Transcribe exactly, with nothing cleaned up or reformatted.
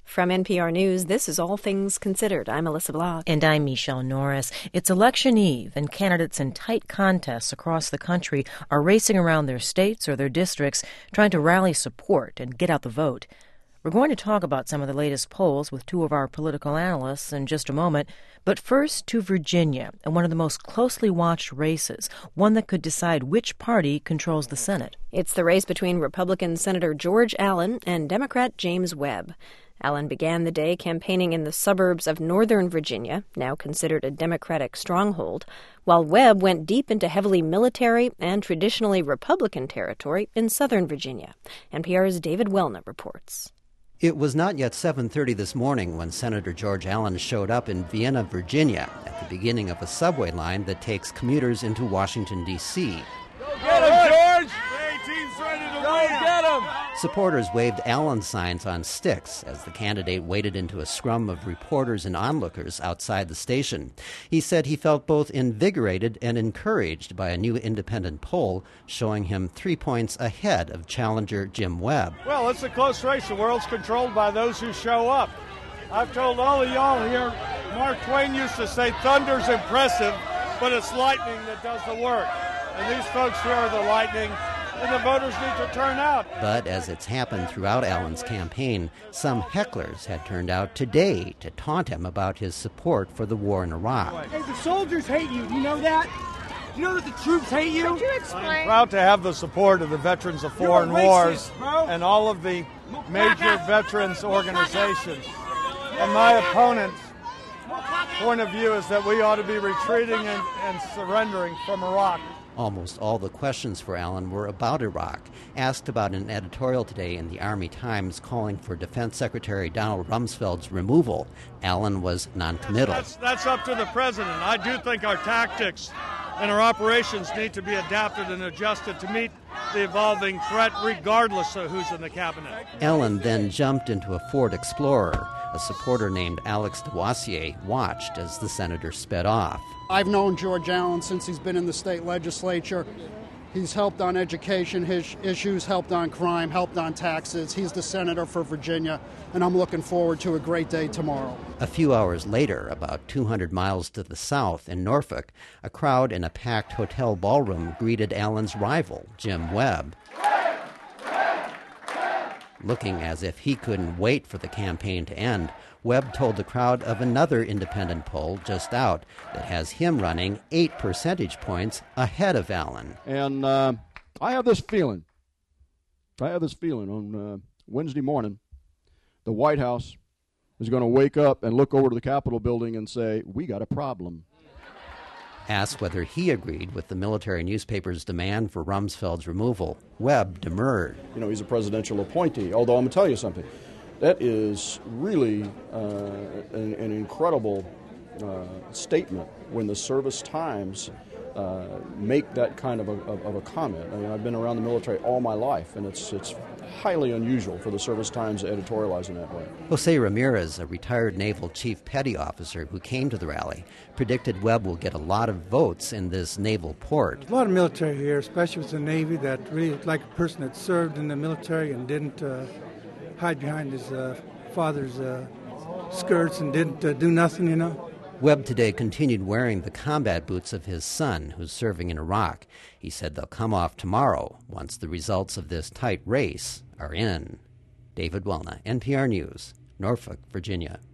From N P R News, this is All Things Considered. I'm Alyssa Block. And I'm Michelle Norris. It's election eve, and candidates in tight contests across the country are racing around their states or their districts, trying to rally support and get out the vote. We're going to talk about some of the latest polls with two of our political analysts in just a moment. But first to Virginia, and one of the most closely watched races, one that could decide which party controls the Senate. It's the race between Republican Senator George Allen and Democrat James Webb. Allen began the day campaigning in the suburbs of Northern Virginia, now considered a Democratic stronghold, while Webb went deep into heavily military and traditionally Republican territory in Southern Virginia. N P R's David Wellnut reports. It was not yet seven thirty this morning when Senator George Allen showed up in Vienna, Virginia, at the beginning of a subway line that takes commuters into Washington, D C Go get him, George! The eighteen's ready to Go win. Get him! Supporters waved Allen signs on sticks as the candidate waded into a scrum of reporters and onlookers outside the station. He said he felt both invigorated and encouraged by a new independent poll showing him three points ahead of challenger Jim Webb. Well, it's a close race. The world's controlled by those who show up. I've told all of y'all here, Mark Twain used to say, thunder's impressive, but it's lightning that does the work. And these folks here are the lightning, and the voters need to turn out. But as it's happened throughout Allen's campaign, some hecklers had turned out today to taunt him about his support for the war in Iraq. Hey, the soldiers hate you. Do you know that? Do you know that the troops hate you? Could you explain? I'm proud to have the support of the Veterans of Foreign racist, Wars bro. and all of the major veterans organizations. And my opponent's point of view is that we ought to be retreating and, and surrendering from Iraq. Almost all the questions for Allen were about Iraq. Asked about an editorial today in the Army Times calling for Defense Secretary Donald Rumsfeld's removal, Allen was noncommittal. That's, that's up to the president. I do think our tactics and our operations need to be adapted and adjusted to meet the evolving threat regardless of who's in the cabinet. Allen then jumped into a Ford Explorer. A supporter named Alex DeWassier watched as the senator sped off. I've known George Allen since he's been in the state legislature. He's helped on education his issues, helped on crime, helped on taxes. He's the senator for Virginia, and I'm looking forward to a great day tomorrow. A few hours later, about two hundred miles to the south in Norfolk, a crowd in a packed hotel ballroom greeted Allen's rival, Jim Webb. Looking as if he couldn't wait for the campaign to end, Webb told the crowd of another independent poll just out that has him running eight percentage points ahead of Allen. And uh, I have this feeling, I have this feeling on uh, Wednesday morning, the White House is going to wake up and look over to the Capitol building and say, we got a problem. Asked whether he agreed with the military newspaper's demand for Rumsfeld's removal, Webb demurred. You know, he's a presidential appointee, although I'm going to tell you something. That is really uh, an, an incredible uh, statement when the Service Times uh, make that kind of a, of, of a comment. I mean, I've been around the military all my life, and it's it's highly unusual for the Service Times to editorialize in that way. Jose Ramirez, a retired naval chief petty officer who came to the rally, predicted Webb will get a lot of votes in this naval port. There's a lot of military here, especially with the Navy, that really like a person that served in the military and didn't uh, hide behind his uh, father's uh, skirts and didn't uh, do nothing, you know. Webb today continued wearing the combat boots of his son, who's serving in Iraq. He said they'll come off tomorrow once the results of this tight race are in. David Wellnut, N P R News, Norfolk, Virginia.